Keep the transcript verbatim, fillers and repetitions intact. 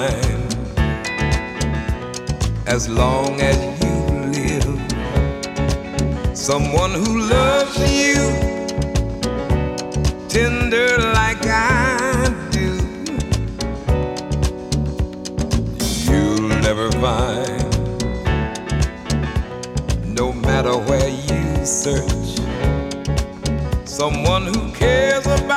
find, as long as you live, someone who loves you tender like I do. You'll never find, no matter where you search, someone who cares about